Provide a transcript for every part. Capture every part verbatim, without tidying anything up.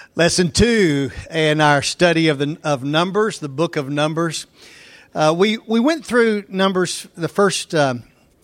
Lesson two in our study of the of Numbers, the book of Numbers. Uh, we we went through Numbers, the first um,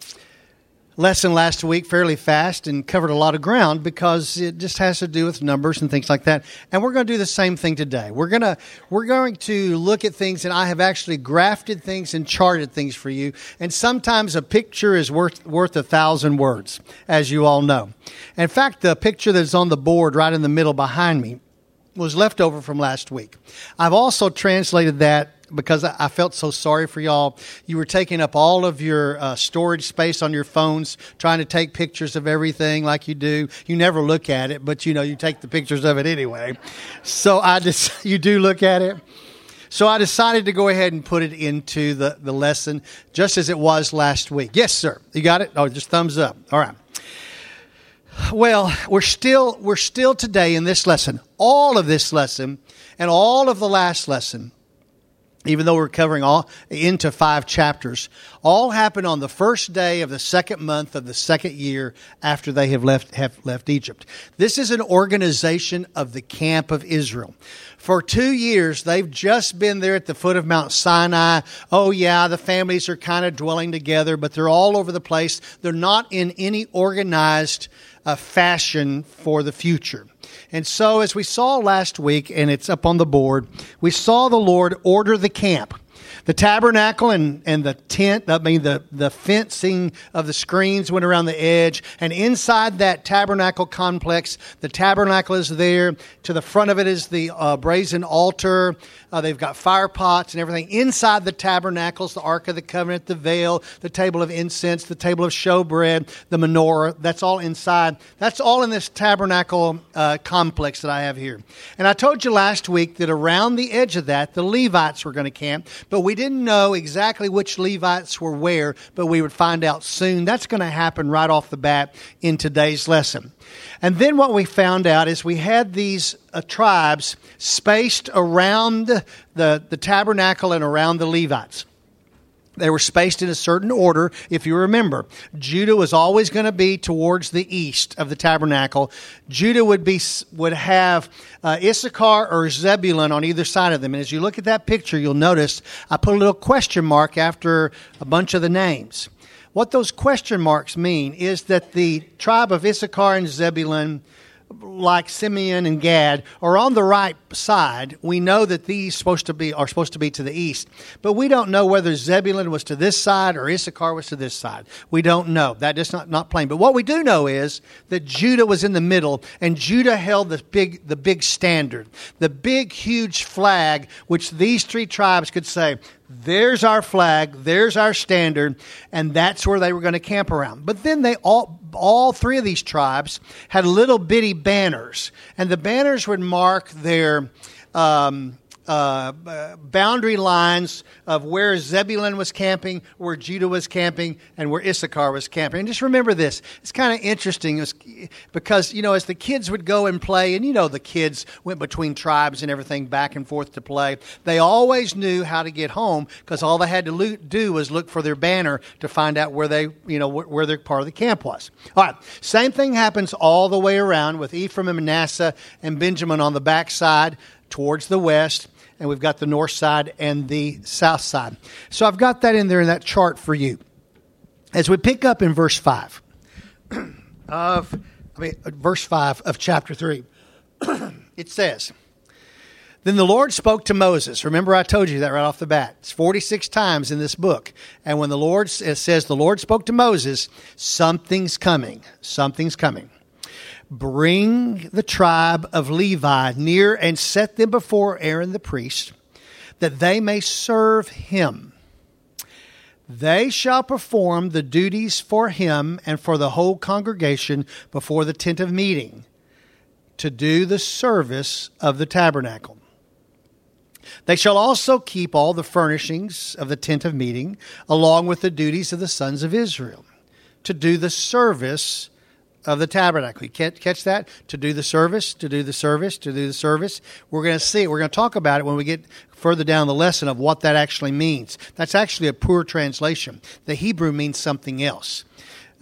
lesson last week, fairly fast and covered a lot of ground because it just has to do with numbers and things like that. And we're going to do the same thing today. We're gonna we're going to look at things, and I have actually graphed things and charted things for you. And sometimes a picture is worth worth a thousand words, as you all know. In fact, the picture that's on the board right in the middle behind me was left over from last week. I've also translated that because I felt so sorry for y'all. You were taking up all of your uh, storage space on your phones, trying to take pictures of everything like you do. You never look at it, but you know, you take the pictures of it anyway. So I just, you do look at it. So I decided to go ahead and put it into the, the lesson just as it was last week. Yes, sir. You got it? Oh, just thumbs up. All right. Well, we're still we're still today in this lesson, all of this lesson and all of the last lesson, even though we're covering all into five chapters, all happened on the first day of the second month of the second year after they have left have left Egypt. This is an organization of the camp of Israel. For two years, they've just been there at the foot of Mount Sinai. Oh, yeah, the families are kind of dwelling together, but they're all over the place. They're not in any organized uh, fashion for the future. And so, as we saw last week, and it's up on the board, we saw the Lord order the camp. The tabernacle and, and the tent, I mean, the, the fencing of the screens went around the edge. And inside that tabernacle complex, the tabernacle is there. To the front of it is the uh, brazen altar. Uh, they've got fire pots and everything. Inside the tabernacles, the Ark of the Covenant, the veil, the table of incense, the table of showbread, the menorah. That's all inside. That's all in this tabernacle uh, complex that I have here. And I told you last week that around the edge of that, the Levites were going to camp. But we didn't know exactly which Levites were where, but we would find out soon. That's going to happen right off the bat in today's lesson. And then what we found out is we had these uh, tribes spaced around the, the tabernacle and around the Levites. They were spaced in a certain order. If you remember, Judah was always going to be towards the east of the tabernacle. Judah would be would have uh, Issachar or Zebulun on either side of them. And as you look at that picture, you'll notice I put a little question mark after a bunch of the names. What those question marks mean is that the tribe of Issachar and Zebulun, like Simeon and Gad, are on the right side. We know that these supposed to be are supposed to be to the east, but we don't know whether Zebulun was to this side or Issachar was to this side. We don't know. That is not, not plain. But what we do know is that Judah was in the middle, and Judah held the big the big standard, the big huge flag, which these three tribes could say, there's our flag, there's our standard, and that's where they were going to camp around. But then they all, all three of these tribes had little bitty banners, and the banners would mark their um, uh, boundary lines of where Zebulun was camping, where Judah was camping, and where Issachar was camping. And just remember this. It's kind of interesting it's because, you know, as the kids would go and play, and you know the kids went between tribes and everything back and forth to play, they always knew how to get home because all they had to lo- do was look for their banner to find out where they, you know, wh- where their part of the camp was. All right, same thing happens all the way around with Ephraim and Manasseh and Benjamin on the backside towards the west. And we've got the north side and the south side. So I've got that in there in that chart for you. As we pick up in verse five of, I mean, verse five of chapter three, it says, Then the Lord spoke to Moses. Remember, I told you that right off the bat. It's forty-six times in this book. And when the Lord, it says the Lord spoke to Moses, something's coming. Something's coming. Bring the tribe of Levi near and set them before Aaron the priest, that they may serve him. They shall perform the duties for him and for the whole congregation before the tent of meeting, to do the service of the tabernacle. They shall also keep all the furnishings of the tent of meeting, along with the duties of the sons of Israel, to do the service of the tabernacle. You can't catch that? To do the service, to do the service, to do the service. We're going to see it. We're going to talk about it when we get further down the lesson of what that actually means. That's actually a poor translation. The Hebrew means something else.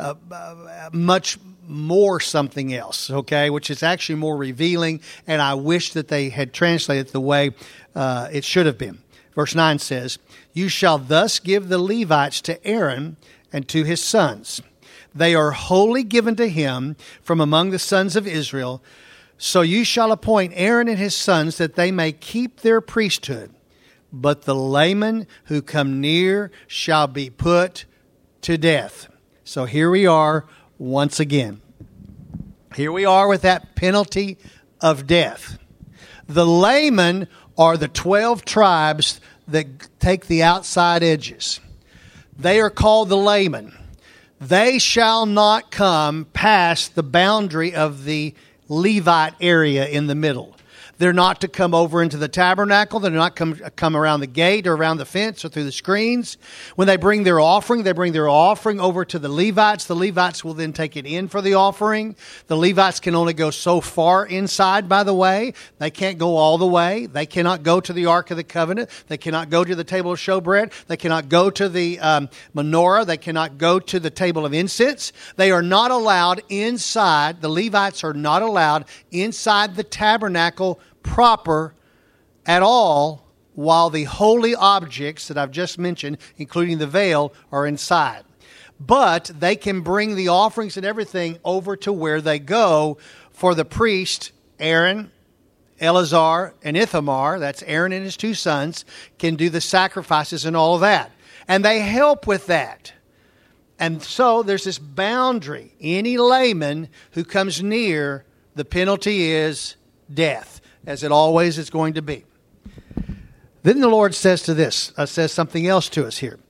uh, uh, much more something else, okay, which is actually more revealing, and I wish that they had translated it the way uh, it should have been. Verse nine says, "You shall thus give the Levites to Aaron and to his sons. They are wholly given to him from among the sons of Israel. So you shall appoint Aaron and his sons that they may keep their priesthood. But the laymen who come near shall be put to death." So here we are once again. Here we are with that penalty of death. The laymen are the twelve tribes that take the outside edges. They are called the laymen. They shall not come past the boundary of the Levite area in the middle. They're not to come over into the tabernacle. They're not come come around the gate or around the fence or through the screens. When they bring their offering, they bring their offering over to the Levites. The Levites will then take it in for the offering. The Levites can only go so far inside, by the way. They can't go all the way. They cannot go to the Ark of the Covenant. They cannot go to the table of showbread. They cannot go to the um, menorah. They cannot go to the table of incense. They are not allowed inside. The Levites are not allowed inside the tabernacle proper at all, while the holy objects that I've just mentioned, including the veil, are inside. But they can bring the offerings and everything over to where they go for the priest, Aaron, Eleazar, and Ithamar, that's Aaron and his two sons, can do the sacrifices and all of that. And they help with that. And so there's this boundary. Any layman who comes near, the penalty is death, as it always is going to be. Then the Lord says to this, uh, says something else to us here.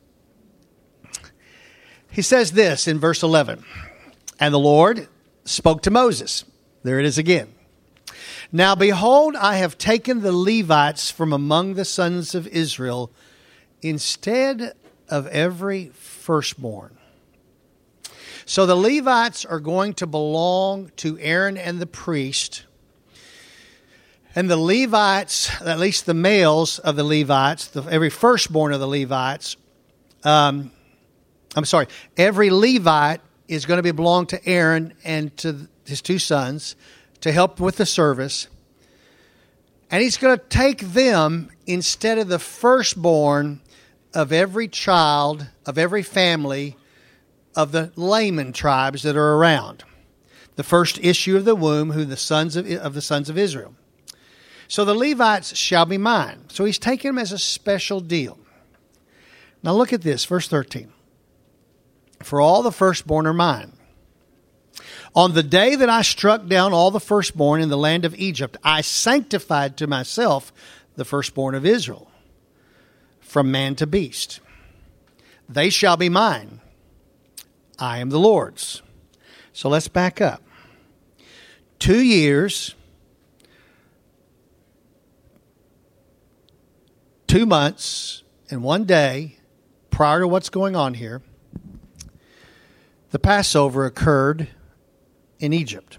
He says this in verse eleven, "And the Lord spoke to Moses." There it is again. "Now behold, I have taken the Levites from among the sons of Israel instead of every firstborn." So the Levites are going to belong to Aaron and the priest. And the Levites, at least the males of the Levites, the, every firstborn of the Levites, um, I'm sorry, every Levite is going to be belong to Aaron and to his two sons to help with the service. And he's going to take them instead of the firstborn of every child, of every family, of the layman tribes that are around. The first issue of the womb, who the sons of, of the sons of Israel. So the Levites shall be mine. So he's taking them as a special deal. Now look at this, verse thirteen. "For all the firstborn are mine. On the day that I struck down all the firstborn in the land of Egypt, I sanctified to myself the firstborn of Israel, from man to beast. They shall be mine. I am the Lord's." So let's back up. Two years... Two months and one day prior to what's going on here, the Passover occurred in Egypt.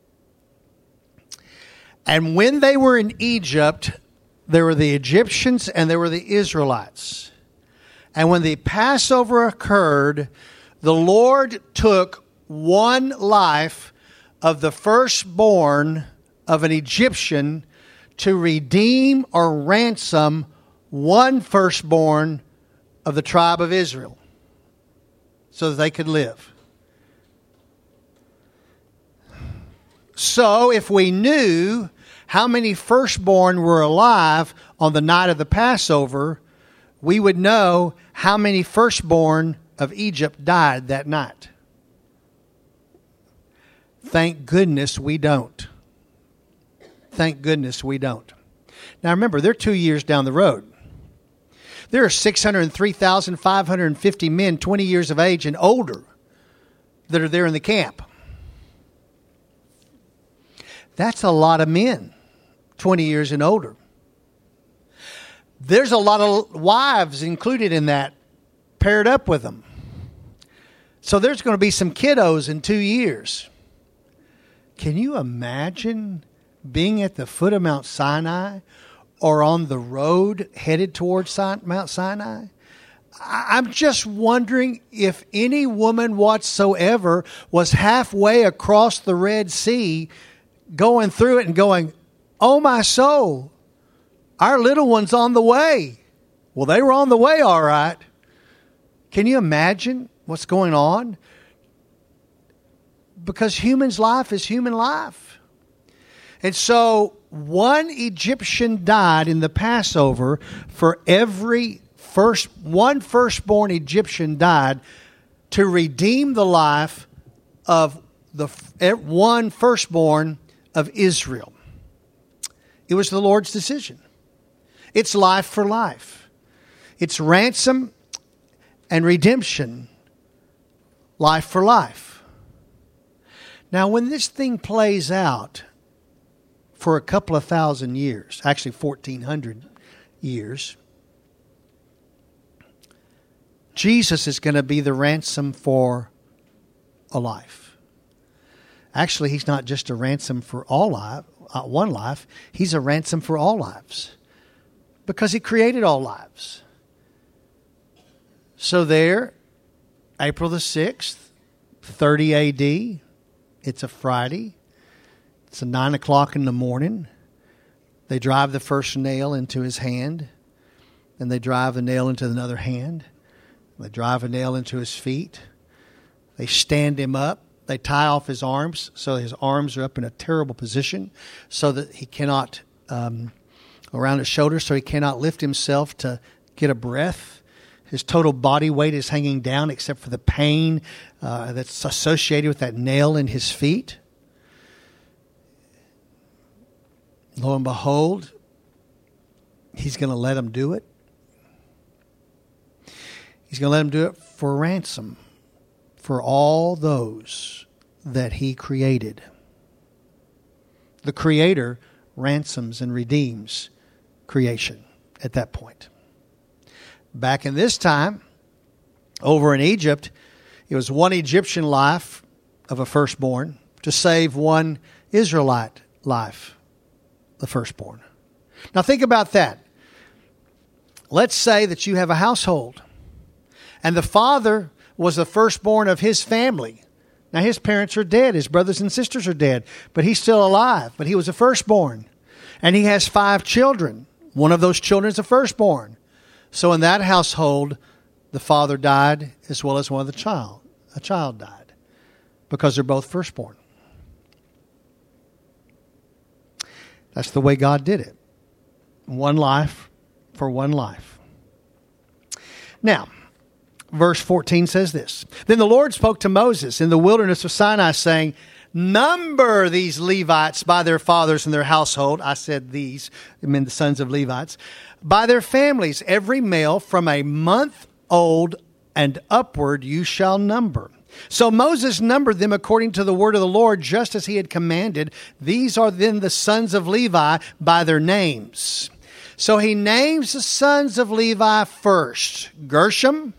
And when they were in Egypt, there were the Egyptians and there were the Israelites. And when the Passover occurred, the Lord took one life of the firstborn of an Egyptian to redeem or ransom one firstborn of the tribe of Israel so that they could live. So if we knew how many firstborn were alive on the night of the Passover, we would know how many firstborn of Egypt died that night. Thank goodness we don't. Thank goodness we don't. Now remember, they're two years down the road. There are six hundred three thousand five hundred fifty men twenty years of age and older that are there in the camp. That's a lot of men, twenty years and older. There's a lot of wives included in that, paired up with them. So there's going to be some kiddos in two years. Can you imagine being at the foot of Mount Sinai or on the road headed towards Mount Sinai? I'm just wondering if any woman whatsoever was halfway across the Red Sea, going through it and going, oh my soul, our little one's on the way. Well, they were on the way, all right. Can you imagine what's going on? Because human's life is human life. And so one Egyptian died in the Passover for every first, one firstborn Egyptian died to redeem the life of the one firstborn of Israel. It was the Lord's decision. It's life for life. It's ransom and redemption, life for life. Now, when this thing plays out for a couple of thousand years, actually fourteen hundred years, Jesus is going to be the ransom for a life. Actually, he's not just a ransom for all life, uh, one life. He's a ransom for all lives because he created all lives. So there, April the sixth, thirty A D, it's a Friday. It's a nine o'clock in the morning. They drive the first nail into his hand. Then they drive the nail into another hand. They drive a nail into his feet. They stand him up. They tie off his arms so his arms are up in a terrible position so that he cannot, um, around his shoulders, so he cannot lift himself to get a breath. His total body weight is hanging down except for the pain uh, that's associated with that nail in his feet. Lo and behold, he's going to let him do it. He's going to let him do it for ransom for all those that he created. The Creator ransoms and redeems creation at that point. Back in this time, over in Egypt, it was one Egyptian life of a firstborn to save one Israelite life, the firstborn. Now think about that. Let's say that you have a household and the father was the firstborn of his family. Now his parents are dead, his brothers and sisters are dead, but he's still alive, but he was a firstborn. And he has five children. One of those children is a firstborn. So in that household, the father died as well as one of the child. A child died because they're both firstborn. That's the way God did it. One life for one life. Now, verse fourteen says this. Then the Lord spoke to Moses in the wilderness of Sinai, saying, number these Levites by their fathers and their household. I said these, I mean the sons of Levites. By their families, every male from a month old and upward you shall number. So Moses numbered them according to the word of the Lord, just as he had commanded. These are then the sons of Levi by their names. So he names the sons of Levi first. Gershom,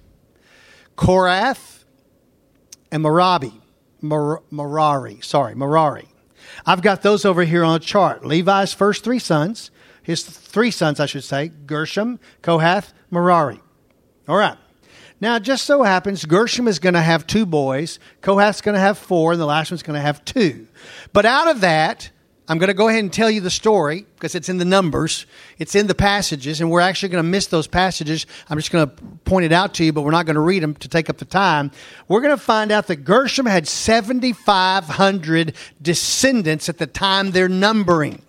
Korath, and Merari. Mer- Merari, sorry, Merari. I've got those over here on a chart. Levi's first three sons, his three sons, I should say, Gershom, Kohath, Merari. All right. Now, it just so happens Gershom is going to have two boys, Kohath's going to have four, and the last one's going to have two. But out of that, I'm going to go ahead and tell you the story because it's in the numbers. It's in the passages, and we're actually going to miss those passages. I'm just going to point it out to you, but we're not going to read them to take up the time. We're going to find out that Gershom had seventy-five hundred descendants at the time they're numbering.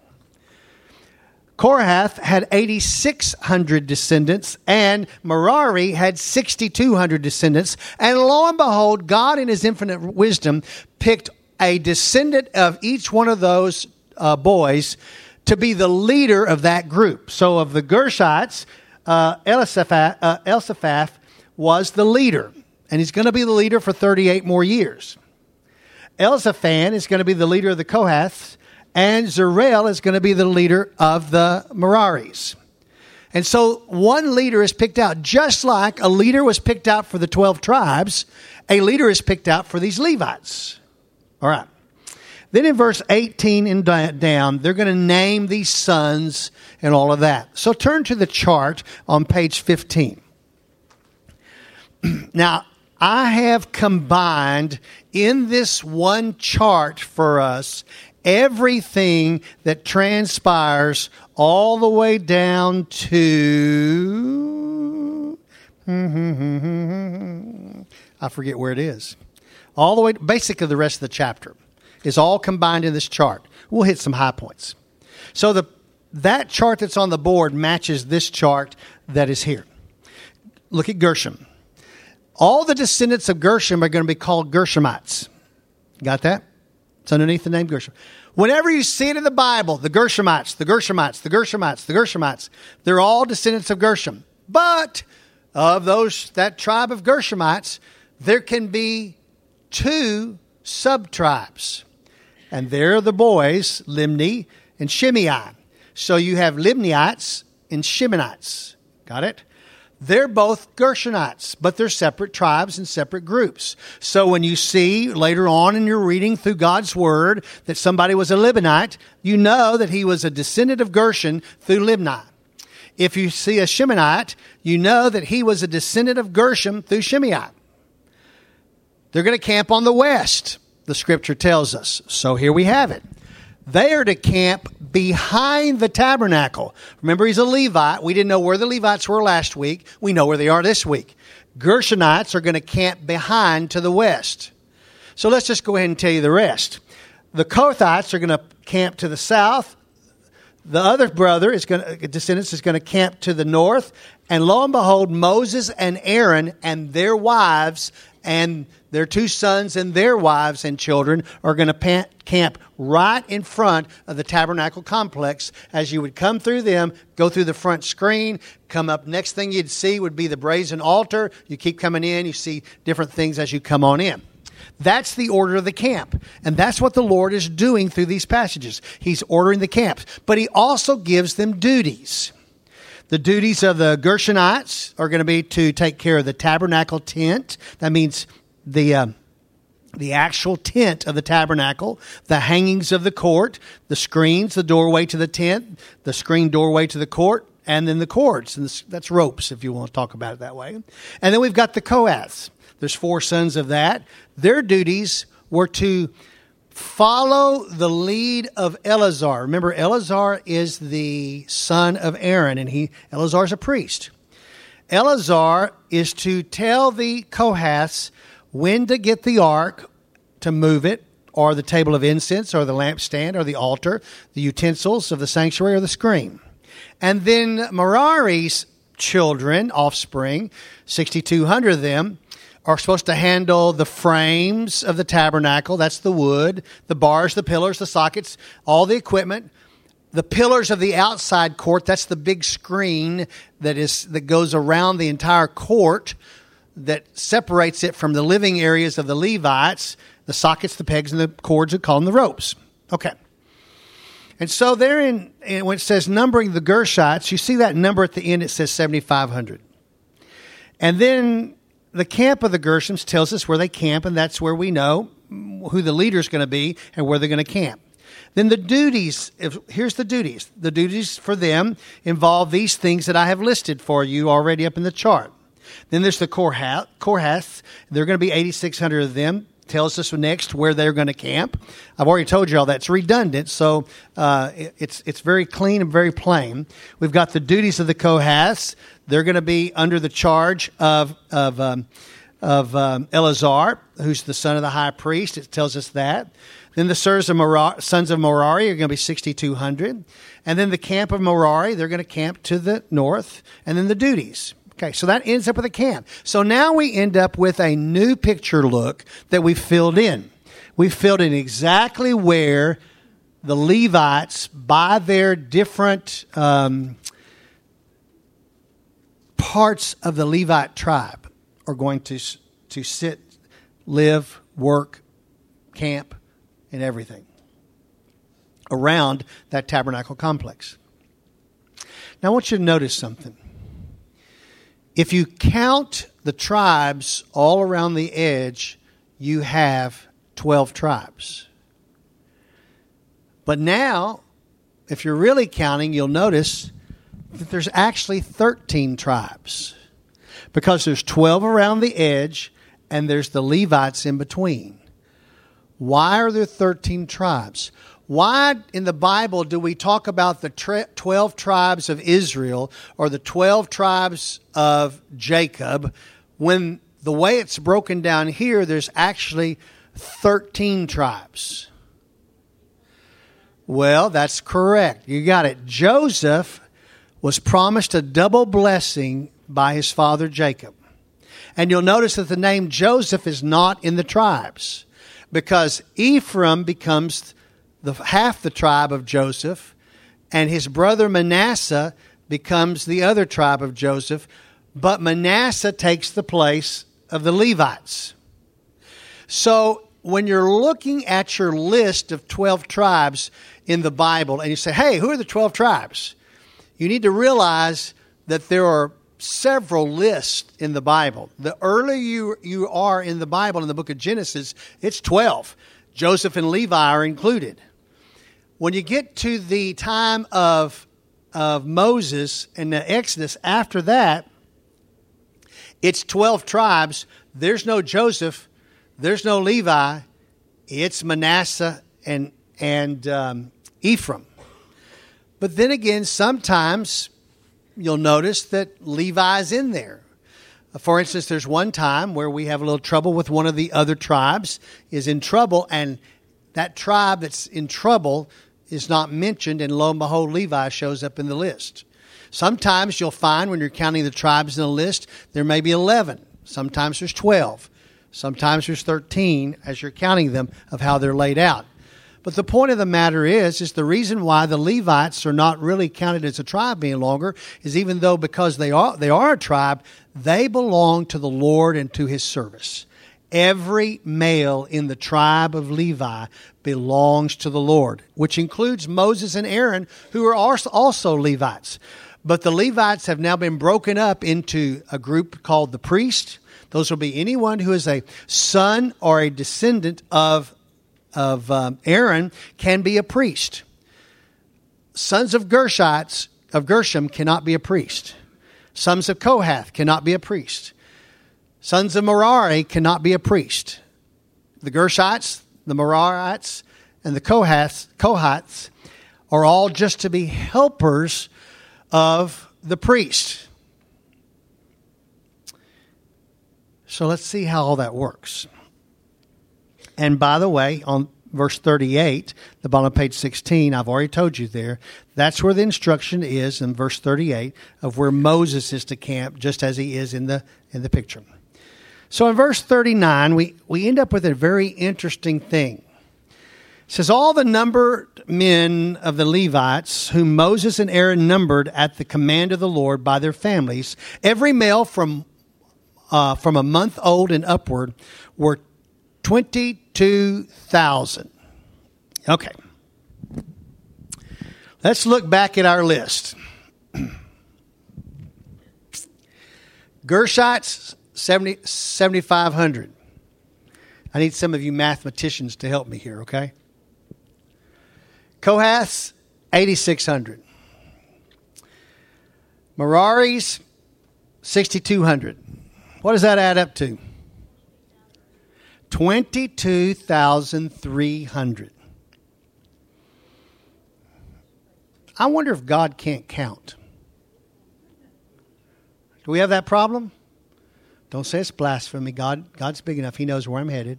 Korath had eighty-six hundred descendants, and Merari had sixty-two hundred descendants. And lo and behold, God in his infinite wisdom picked a descendant of each one of those uh, boys to be the leader of that group. So of the Gershites, uh, Elisaphat, uh, Elisaphat was the leader, and he's going to be the leader for thirty-eight more years. Elisaphan is going to be the leader of the Kohaths, and Zerel is going to be the leader of the Meraris. And so one leader is picked out, just like a leader was picked out for the twelve tribes, a leader is picked out for these Levites. All right. Then in verse eighteen and down, they're going to name these sons and all of that. So turn to the chart on page fifteen. Now, I have combined in this one chart for us everything that transpires all the way down to, I forget where it is, all the way, basically the rest of the chapter is all combined in this chart. We'll hit some high points. So the that chart that's on the board matches this chart that is here. Look at Gershom. All the descendants of Gershom are going to be called Gershomites. Got that? It's underneath the name Gershom. Whenever you see it in the Bible, the Gershomites, the Gershomites, the Gershomites, the Gershomites, they're all descendants of Gershom. But of those, that tribe of Gershomites, there can be two sub-tribes. And they're the boys, Limni and Shimei. So you have Limniites and Shimeites. Got it? They're both Gershonites, but they're separate tribes and separate groups. So when you see later on in your reading through God's Word that somebody was a Libnite, you know that he was a descendant of Gershon through Libni. If you see a Shimeite, you know that he was a descendant of Gershom through Shimei. They're going to camp on the west, the Scripture tells us. So here we have it. They are to camp behind the tabernacle. Remember, he's a Levite. We didn't know where the Levites were last week. We know where they are this week. Gershonites are going to camp behind to the west. So let's just go ahead and tell you the rest. The Kohathites are going to camp to the south. The other brother is going to, descendants is going to camp to the north. And lo and behold, Moses and Aaron and their wives and their two sons and their wives and children are going to camp right in front of the tabernacle complex. As you would come through them, go through the front screen, come up. Next thing you'd see would be the brazen altar. You keep coming in, you see different things as you come on in. That's the order of the camp. And that's what the Lord is doing through these passages. He's ordering the camps. But he also gives them duties. The duties of the Gershonites are going to be to take care of the tabernacle tent. That means the uh, the actual tent of the tabernacle, the hangings of the court, the screens, the doorway to the tent, the screen doorway to the court, and then the cords. And this, that's ropes, if you want to talk about it that way. And then we've got the Kohaths. There's four sons of that. Their duties were to follow the lead of Eleazar. Remember, Eleazar is the son of Aaron, and he Eleazar is a priest. Eleazar is to tell the Kohaths when to get the ark, to move it, or the table of incense, or the lampstand, or the altar, the utensils of the sanctuary, or the screen. And then Merari's children, offspring, sixty-two hundred of them, are supposed to handle the frames of the tabernacle. That's the wood, the bars, the pillars, the sockets, all the equipment. The pillars of the outside court, that's the big screen that is that goes around the entire court that separates it from the living areas of the Levites. The sockets, the pegs, and the cords, we call them the ropes. Okay. And so there in, when it says numbering the Gershites, you see that number at the end, it says seventy-five hundred. And then the camp of the Gershoms tells us where they camp, and that's where we know who the leader is going to be and where they're going to camp. Then the duties, if, here's the duties. The duties for them involve these things that I have listed for you already up in the chart. Then there's the Kohath, Kohath. They're going to be eighty-six hundred of them. Tells us next where they're going to camp. I've already told you all that's redundant, so uh, it, it's it's very clean and very plain. We've got the duties of the Kohaths. They're going to be under the charge of of um, of um, Eleazar, who's the son of the high priest. It tells us that. Then the sons of Merari, sons of Merari are going to be sixty-two hundred, and then the camp of Merari, they're going to camp to the north, and then the duties. Okay, so that ends up with a camp. So now we end up with a new picture look that we filled in. We filled in exactly where the Levites, by their different um, parts of the Levite tribe, are going to, to sit, live, work, camp, and everything around that tabernacle complex. Now I want you to notice something. If you count the tribes all around the edge, you have twelve tribes. But now, if you're really counting, you'll notice that there's actually thirteen tribes. Because there's twelve around the edge, and there's the Levites in between. Why are there thirteen tribes? Why in the Bible do we talk about the twelve tribes of Israel or the twelve tribes of Jacob when the way it's broken down here, there's actually thirteen tribes? Well, that's correct. You got it. Joseph was promised a double blessing by his father Jacob. And you'll notice that the name Joseph is not in the tribes, because Ephraim becomes the half the tribe of Joseph, and his brother Manasseh becomes the other tribe of Joseph, but Manasseh takes the place of the Levites. So when you're looking at your list of twelve tribes in the Bible, and you say, hey, who are the twelve tribes? You need to realize that there are several lists in the Bible. The earlier you, you are in the Bible, in the book of Genesis, it's twelve. Joseph and Levi are included. When you get to the time of, of Moses and the Exodus, after that, it's twelve tribes. There's no Joseph. There's no Levi. It's Manasseh and, and um, Ephraim. But then again, sometimes you'll notice that Levi's in there. For instance, there's one time where we have a little trouble with one of the other tribes is in trouble, and that tribe that's in trouble is not mentioned, and lo and behold, Levi shows up in the list. Sometimes you'll find when you're counting the tribes in the list, there may be eleven. Sometimes there's twelve. Sometimes there's thirteen as you're counting them of how they're laid out. But the point of the matter is, is the reason why the Levites are not really counted as a tribe any longer is even though because they are they are a tribe, they belong to the Lord and to His service. Every male in the tribe of Levi belongs to the Lord, which includes Moses and Aaron, who are also Levites. But the Levites have now been broken up into a group called the priest. Those will be anyone who is a son or a descendant of of um, Aaron can be a priest. Sons of Gershites, of Gershom cannot be a priest. Sons of Kohath cannot be a priest. Sons of Merari cannot be a priest. The Gershites, the Merarites, and the Kohaths, Kohaths are all just to be helpers of the priest. So let's see how all that works. And by the way, on verse thirty-eight, the bottom of page sixteen, I've already told you there, that's where the instruction is in verse thirty-eight of where Moses is to camp, just as he is in the in the picture. So in verse thirty-nine, we, we end up with a very interesting thing. It says, all the numbered men of the Levites, whom Moses and Aaron numbered at the command of the Lord by their families, every male from uh, from a month old and upward, were twenty-two thousand. Okay. Let's look back at our list. Gershites, seventy-five hundred. I need some of you mathematicians to help me here, okay? Kohaths, eighty-six hundred. Meraris, sixty-two hundred. What does that add up to? twenty-two thousand three hundred. I wonder if God can't count. Do we have that problem? Don't say it's blasphemy. God, God's big enough. He knows where I'm headed.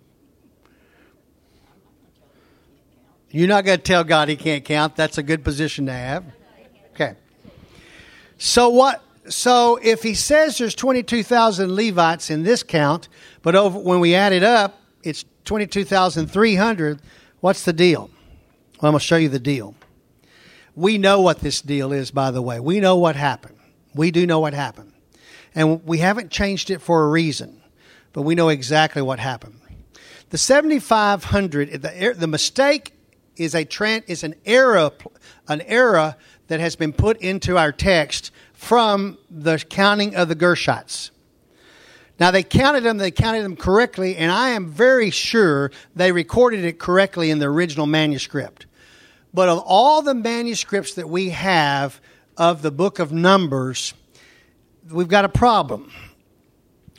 You're not going to tell God He can't count. That's a good position to have. Okay. So what? So if He says there's twenty-two thousand Levites in this count, but over, when we add it up, it's twenty-two thousand three hundred. What's the deal? Well, I'm going to show you the deal. We know what this deal is, by the way. We know what happened. We do know what happened. And we haven't changed it for a reason, but we know exactly what happened. The seventy-five hundred, the, the mistake is a trend, is an error, an error that has been put into our text from the counting of the Gershites. Now, they counted them, they counted them correctly, and I am very sure they recorded it correctly in the original manuscript. But of all the manuscripts that we have of the book of Numbers, we've got a problem.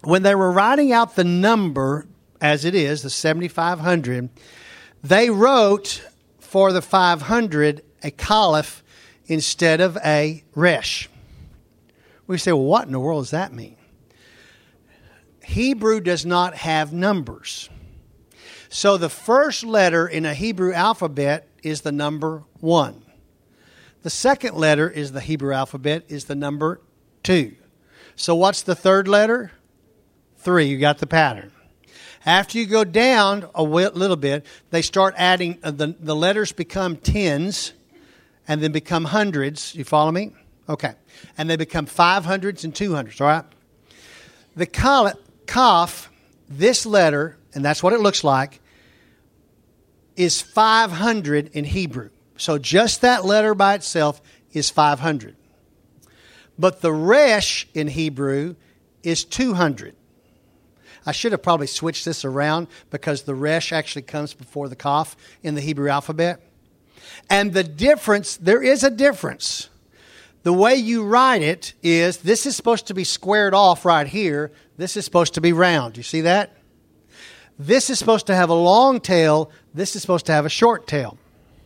when they were writing out the number, as it is, the seventy-five hundred, they wrote for the five hundred a Aleph instead of a Resh. We say, well, what in the world does that mean? Hebrew does not have numbers. So the first letter in a Hebrew alphabet is the number one. The second letter is the Hebrew alphabet is the number two. So what's the third letter? Three. You got the pattern. After you go down a little bit, they start adding, uh, the, the letters become tens and then become hundreds. You follow me? Okay. And they become five hundreds and two hundreds, all right? The Kaf, this letter, and that's what it looks like, is five hundred in Hebrew. So just that letter by itself is five hundred. But the Resh in Hebrew is two hundred. I should have probably switched this around because the Resh actually comes before the Kaf in the Hebrew alphabet. And the difference, there is a difference. The way you write it is, this is supposed to be squared off right here. This is supposed to be round. You see that? This is supposed to have a long tail. This is supposed to have a short tail.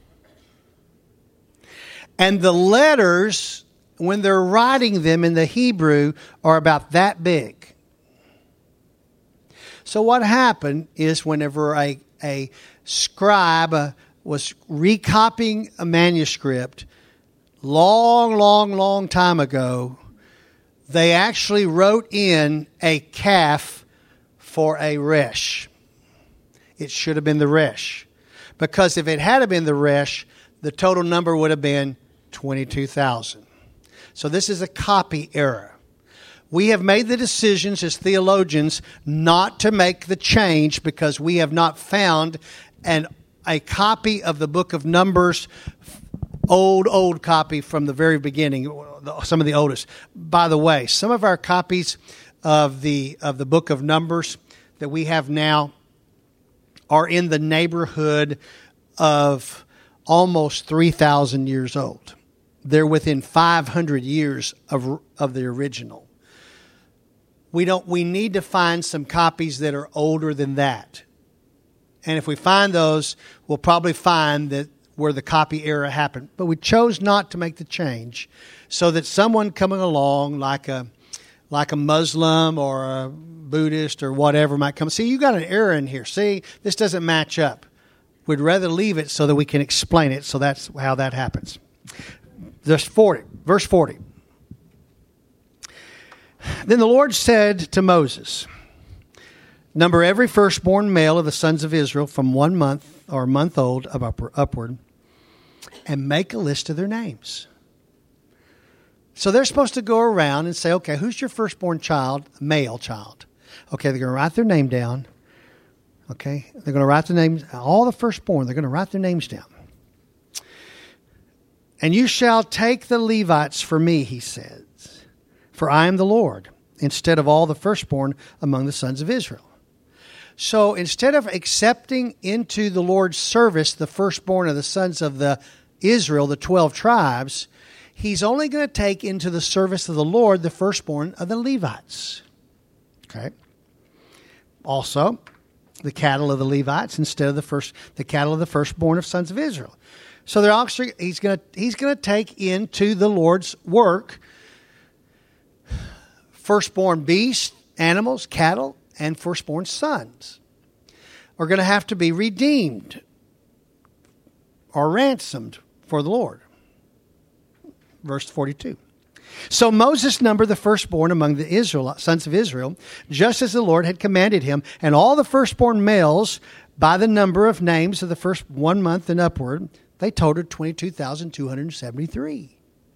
And the letters, when they're writing them in the Hebrew, are about that big. So what happened is whenever a, a scribe uh, was recopying a manuscript, long, long, long time ago, they actually wrote in a Kaf for a Resh. It should have been the Resh. Because if it had been the Resh, the total number would have been twenty-two thousand. So this is a copy error. We have made the decisions as theologians not to make the change because we have not found an, a copy of the book of Numbers, old, old copy from the very beginning, some of the oldest. By the way, some of our copies of the of the book of Numbers that we have now are in the neighborhood of almost three thousand years old. They're within five hundred years of of the original. We don't. We need to find some copies that are older than that. And if we find those, we'll probably find that where the copy error happened. But we chose not to make the change so that someone coming along like a like a Muslim or a Buddhist or whatever might come, see, you got an error in here. See, this doesn't match up. We'd rather leave it so that we can explain it. So that's how that happens. Verse forty. Verse forty. Then the Lord said to Moses, number every firstborn male of the sons of Israel from one month or a month old of upward, and make a list of their names. So they're supposed to go around and say, okay, who's your firstborn child? Male child. Okay, they're going to write their name down. Okay, they're going to write the names, all the firstborn, they're going to write their names down. And you shall take the Levites for me, he says, for I am the Lord, instead of all the firstborn among the sons of Israel. So instead of accepting into the Lord's service the firstborn of the sons of the Israel, the twelve tribes, he's only going to take into the service of the Lord the firstborn of the Levites. Okay. Also, the cattle of the Levites instead of the first, the cattle of the firstborn of sons of Israel. So they're actually, he's going to he's going to take into the Lord's work firstborn beasts, animals, cattle, and firstborn sons are going to have to be redeemed or ransomed for the Lord. Verse forty-two. So Moses numbered the firstborn among the Israel, sons of Israel, just as the Lord had commanded him, and all the firstborn males by the number of names of the first one month and upward, they totaled twenty-two thousand two hundred seventy-three,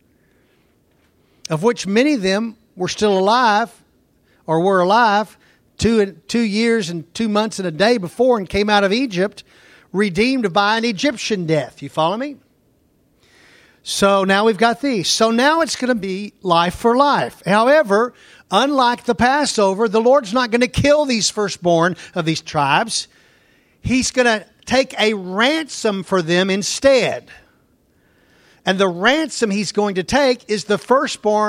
of which many of them were still alive or were alive two, two years and two months and a day before and came out of Egypt, redeemed by an Egyptian death. You follow me? So now we've got these. So now it's going to be life for life. However, unlike the Passover, the Lord's not going to kill these firstborn of these tribes. He's going to take a ransom for them instead. And the ransom he's going to take is the firstborn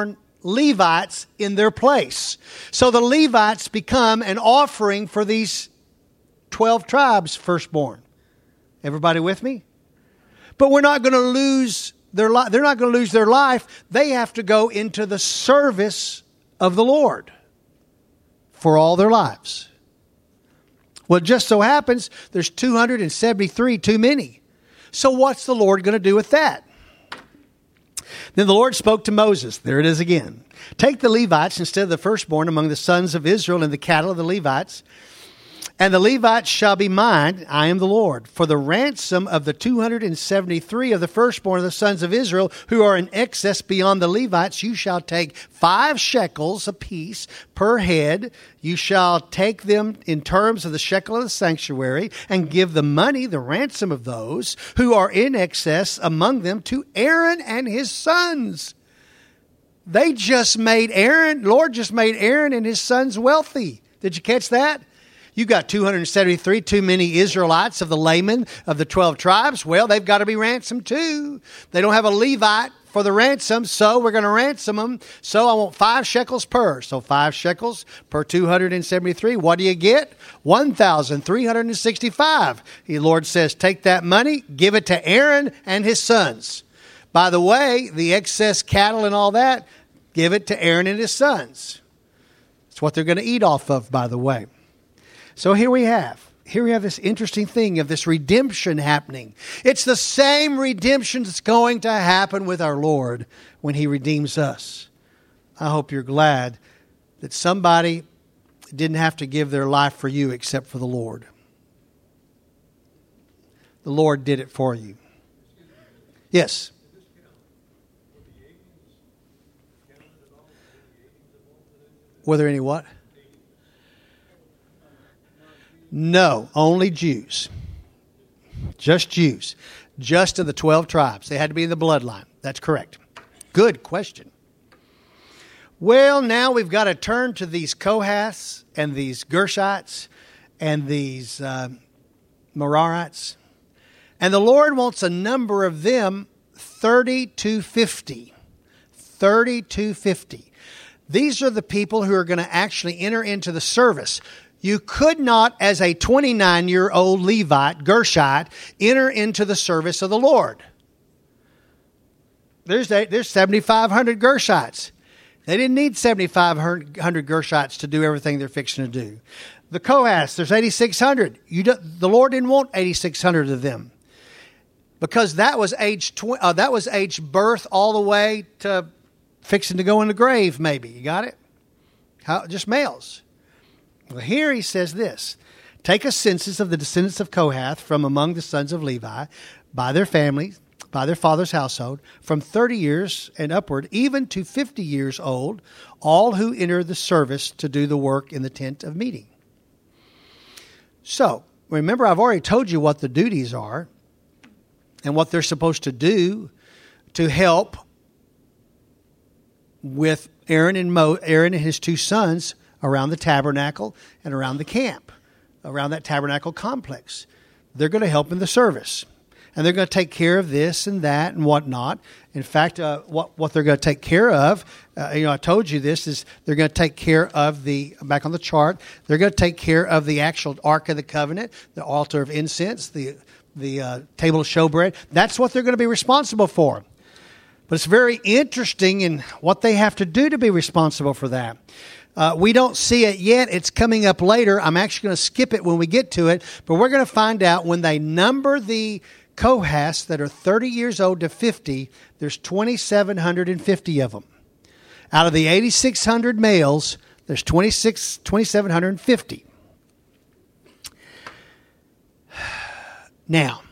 Levites in their place. So the Levites become an offering for these twelve tribes firstborn. Everybody with me? But we're not going to lose their life. They're not going to lose their life. They have to go into the service of the Lord for all their lives. Well, it just so happens there's two hundred seventy-three too many. So what's the Lord going to do with that? Then the Lord spoke to Moses. There it is again. Take the Levites instead of the firstborn among the sons of Israel and the cattle of the Levites. And the Levites shall be mine, I am the Lord. For the ransom of the two hundred seventy-three of the firstborn of the sons of Israel, who are in excess beyond the Levites, you shall take five shekels apiece per head. You shall take them in terms of the shekel of the sanctuary, and give the money, the ransom of those who are in excess among them, to Aaron and his sons. They just made Aaron, Lord just made Aaron and his sons wealthy. Did you catch that? You got two hundred seventy-three too many Israelites of the laymen of the twelve tribes. Well, they've got to be ransomed too. They don't have a Levite for the ransom, so we're going to ransom them. So I want five shekels per. So five shekels per two hundred seventy-three. What do you get? one thousand three hundred sixty-five. The Lord says, take that money, give it to Aaron and his sons. By the way, the excess cattle and all that, give it to Aaron and his sons. It's what they're going to eat off of, by the way. So here we have, here we have this interesting thing of this redemption happening. It's the same redemption that's going to happen with our Lord when He redeems us. I hope you're glad that somebody didn't have to give their life for you except for the Lord. The Lord did it for you. Yes. Were there any what? No, only Jews. Just Jews. Just of the twelve tribes. They had to be in the bloodline. That's correct. Good question. Well, now we've got to turn to these Kohaths and these Gershites and these uh, Merarites. And the Lord wants a number of them, thirty to fifty. thirty to fifty. These are the people who are going to actually enter into the service. You could not, as a twenty-nine-year-old Levite, Gershite, enter into the service of the Lord. There's, there's seventy-five hundred Gershites. They didn't need seventy-five hundred Gershites to do everything they're fixing to do. The Kohaths, there's eighty-six hundred. You do, the Lord didn't want eighty-six hundred of them, because that was age tw- uh, that was age birth all the way to fixing to go in the grave. Maybe you got it. How, just males. Well, here he says this: take a census of the descendants of Kohath from among the sons of Levi, by their families, by their father's household, from thirty years and upward, even to fifty years old, all who enter the service to do the work in the tent of meeting. So, remember, I've already told you what the duties are and what they're supposed to do to help with Aaron and Mo, Aaron and his two sons around the tabernacle and around the camp, around that tabernacle complex. They're going to help in the service. And they're going to take care of this and that and whatnot. In fact, uh, what, what they're going to take care of, uh, you know, I told you this, is they're going to take care of the, back on the chart, they're going to take care of the actual Ark of the Covenant, the altar of incense, the, the uh, table of showbread. That's what they're going to be responsible for. But it's very interesting in what they have to do to be responsible for that. Uh, we don't see it yet. It's coming up later. I'm actually going to skip it when we get to it. But we're going to find out when they number the Kohaths that are thirty years old to fifty, there's two thousand seven hundred fifty of them. Out of the eight thousand six hundred males, there's two thousand seven hundred fifty. Now,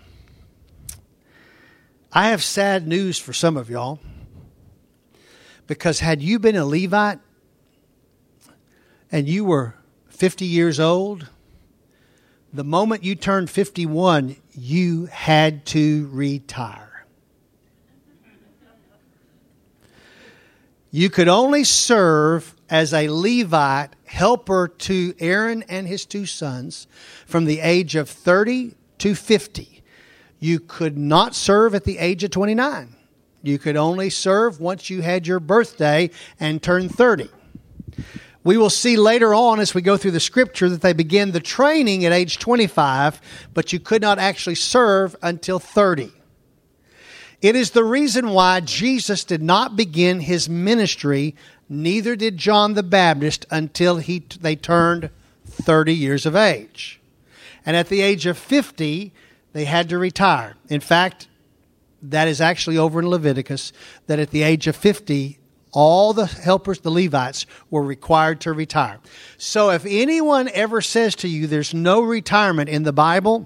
I have sad news for some of y'all. Because had you been a Levite and you were fifty years old, the moment you turned fifty-one, you had to retire. You could only serve as a Levite helper to Aaron and his two sons from the age of thirty to fifty. You could not serve at the age of twenty-nine. You could only serve once you had your birthday and turned thirty. We will see later on as we go through the scripture that they begin the training at age twenty-five, but you could not actually serve until thirty. It is the reason why Jesus did not begin his ministry, neither did John the Baptist, until he they turned thirty years of age. And at the age of fifty, they had to retire. In fact, that is actually over in Leviticus, that at the age of fifty, all the helpers, the Levites, were required to retire. So if anyone ever says to you there's no retirement in the Bible,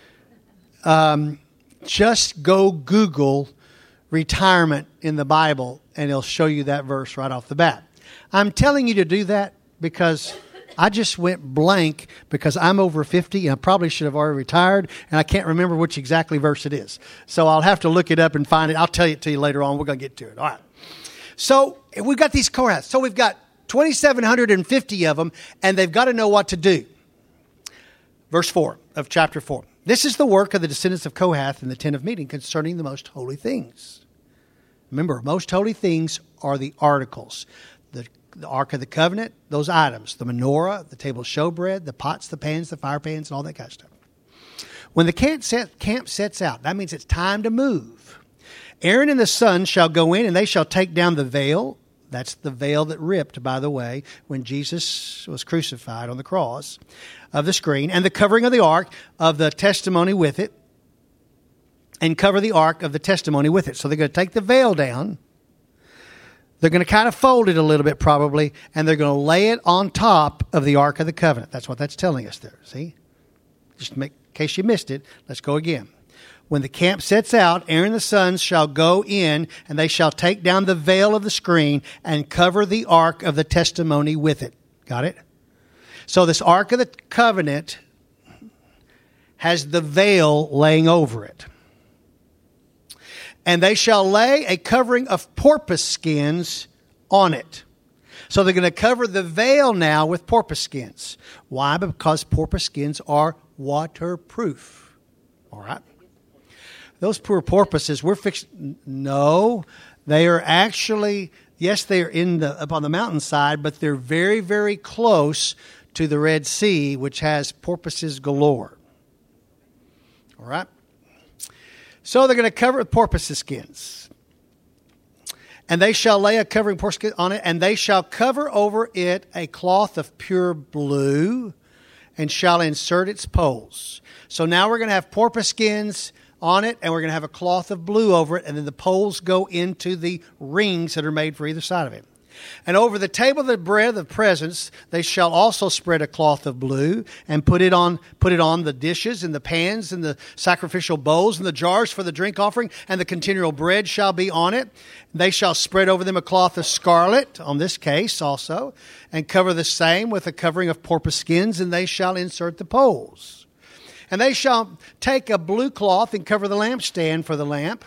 um, just go Google retirement in the Bible and it'll show you that verse right off the bat. I'm telling you to do that because I just went blank because I'm over fifty and I probably should have already retired and I can't remember which exactly verse it is. So I'll have to look it up and find it. I'll tell it to you later on. We're going to get to it. All right. So we've got these Koraths. So we've got two thousand seven hundred fifty of them, and they've got to know what to do. Verse four of chapter four. This is the work of the descendants of Kohath in the tent of meeting concerning the most holy things. Remember, most holy things are the articles. The, the Ark of the Covenant, those items. The menorah, the table of showbread, the pots, the pans, the fire pans, and all that kind of stuff. When the camp, set, camp sets out, that means it's time to move. Aaron and the sons shall go in, and they shall take down the veil. That's the veil that ripped, by the way, when Jesus was crucified on the cross of the screen. And the covering of the ark of the testimony with it. And cover the ark of the testimony with it. So they're going to take the veil down. They're going to kind of fold it a little bit probably. And they're going to lay it on top of the ark of the covenant. That's what that's telling us there. See? Just to make, in case you missed it, let's go again. When the camp sets out, Aaron and the sons shall go in, and they shall take down the veil of the screen and cover the ark of the testimony with it. Got it? So this ark of the covenant has the veil laying over it. And they shall lay a covering of porpoise skins on it. So they're going to cover the veil now with porpoise skins. Why? Because porpoise skins are waterproof. All right? Those poor porpoises, we're fixed. No, they are actually, yes, they are in the up on the mountainside, but they're very, very close to the Red Sea, which has porpoises galore. All right? So they're going to cover it with porpoise skins. And they shall lay a covering porpoise skin on it, and they shall cover over it a cloth of pure blue, and shall insert its poles. So now we're going to have porpoise skins on it, and we're going to have a cloth of blue over it, and then the poles go into the rings that are made for either side of it. And over the table of the bread of the presence, they shall also spread a cloth of blue and put it on put it on the dishes and the pans and the sacrificial bowls and the jars for the drink offering, and the continual bread shall be on it. They shall spread over them a cloth of scarlet, on this case also, and cover the same with a covering of porpoise skins, and they shall insert the poles. And they shall take a blue cloth and cover the lampstand for the lamp,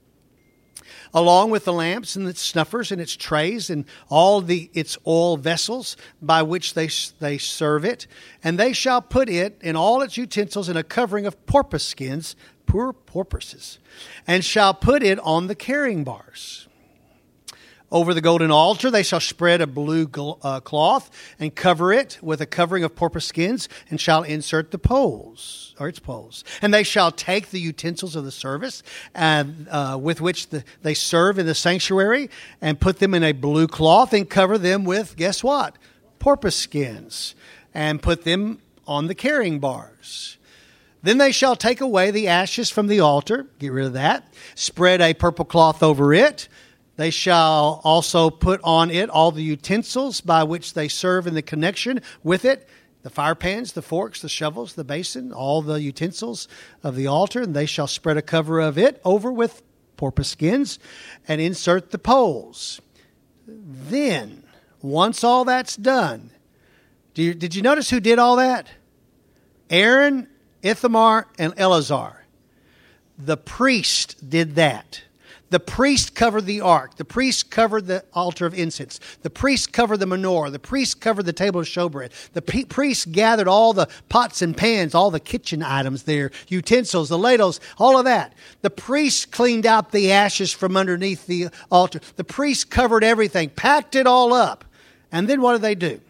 along with the lamps and its snuffers and its trays and all the its oil vessels by which they they serve it. And they shall put it in all its utensils in a covering of porpoise skins, poor porpoises, and shall put it on the carrying bars. Over the golden altar, they shall spread a blue uh, cloth and cover it with a covering of porpoise skins, and shall insert the poles, or its poles. And they shall take the utensils of the service and, uh, with which the, they serve in the sanctuary, and put them in a blue cloth and cover them with, guess what? Porpoise skins, and put them on the carrying bars. Then they shall take away the ashes from the altar, get rid of that, spread a purple cloth over it. They shall also put on it all the utensils by which they serve in the connection with it, the fire pans, the forks, the shovels, the basin, all the utensils of the altar, and they shall spread a cover of it over with porpoise skins and insert the poles. Then, once all that's done, do you, did you notice who did all that? Aaron, Ithamar, and Eleazar. The priest did that. The priest covered the ark. The priest covered the altar of incense. The priest covered the menorah. The priest covered the table of showbread. The p- priest gathered all the pots and pans, all the kitchen items there, utensils, the ladles, all of that. The priest cleaned out the ashes from underneath the altar. The priest covered everything, packed it all up. And then what do they do?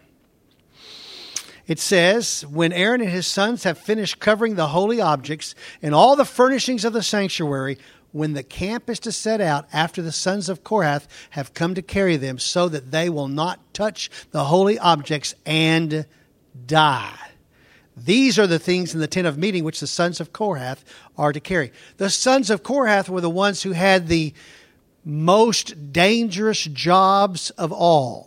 It says, when Aaron and his sons have finished covering the holy objects and all the furnishings of the sanctuary, when the camp is to set out after the sons of Kohath have come to carry them, so that they will not touch the holy objects and die. These are the things in the tent of meeting which the sons of Kohath are to carry. The sons of Kohath were the ones who had the most dangerous jobs of all.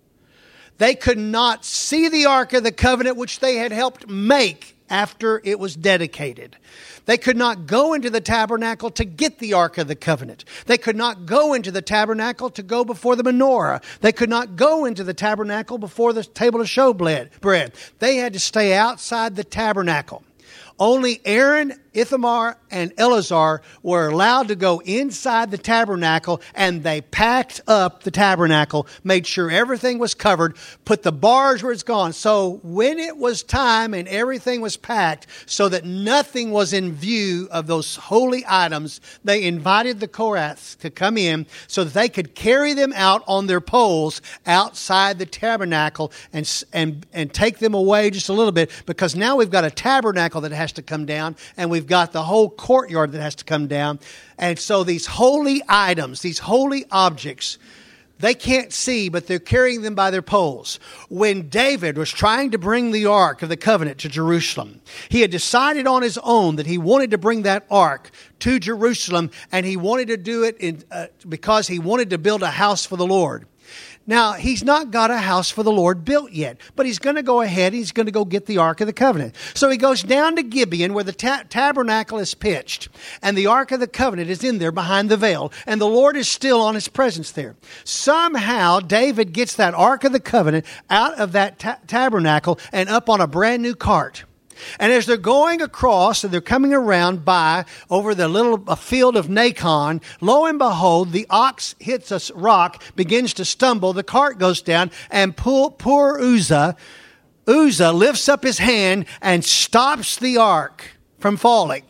They could not see the Ark of the Covenant, which they had helped make after it was dedicated. They could not go into the tabernacle to get the Ark of the Covenant. They could not go into the tabernacle to go before the menorah. They could not go into the tabernacle before the table of showbread. They had to stay outside the tabernacle. Only Aaron, Ithamar, and Eleazar were allowed to go inside the tabernacle, and they packed up the tabernacle, made sure everything was covered, put the bars where it's gone. So when it was time and everything was packed so that nothing was in view of those holy items, they invited the Koraths to come in so that they could carry them out on their poles outside the tabernacle and, and, and take them away just a little bit, because now we've got a tabernacle that has to come down, and we've got the whole courtyard that has to come down. And so these holy items, these holy objects, they can't see, but they're carrying them by their poles. When David was trying to bring the Ark of the Covenant to Jerusalem, he had decided on his own that he wanted to bring that Ark to Jerusalem, and he wanted to do it in, uh, because he wanted to build a house for the Lord. Now, he's not got a house for the Lord built yet, but he's going to go ahead. He's going to go get the Ark of the Covenant. So he goes down to Gibeon, where the ta- tabernacle is pitched, and the Ark of the Covenant is in there behind the veil, and the Lord is still on his presence there. Somehow, David gets that Ark of the Covenant out of that ta- tabernacle and up on a brand new cart. And as they're going across and they're coming around by over the little a field of Nacon, lo and behold, the ox hits a rock, begins to stumble, the cart goes down, and poor, poor Uzzah, Uzzah lifts up his hand and stops the ark from falling.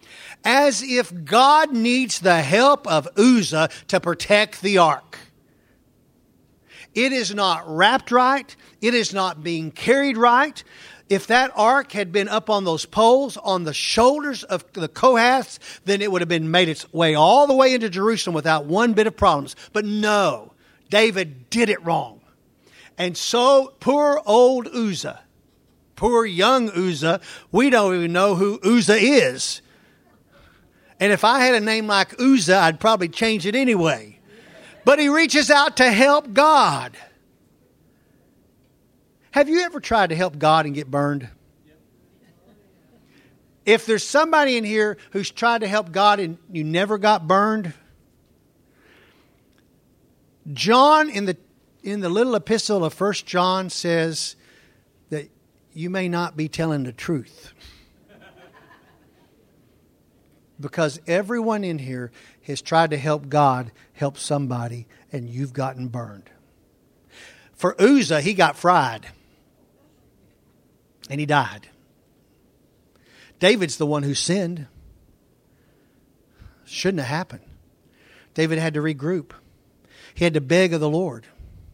As if God needs the help of Uzzah to protect the ark. It is not wrapped right. It is not being carried right. If that ark had been up on those poles on the shoulders of the Kohaths, then it would have been made its way all the way into Jerusalem without one bit of problems. But no, David did it wrong. And so poor old Uzzah, poor young Uzzah, we don't even know who Uzzah is. And if I had a name like Uzzah, I'd probably change it anyway. But he reaches out to help God. Have you ever tried to help God and get burned? If there's somebody in here who's tried to help God and you never got burned, John in the in the little epistle of First John says that you may not be telling the truth. Because everyone in here has tried to help God help somebody, and you've gotten burned. For Uzzah, he got fried. And he died. David's the one who sinned. Shouldn't have happened. David had to regroup. He had to beg of the Lord.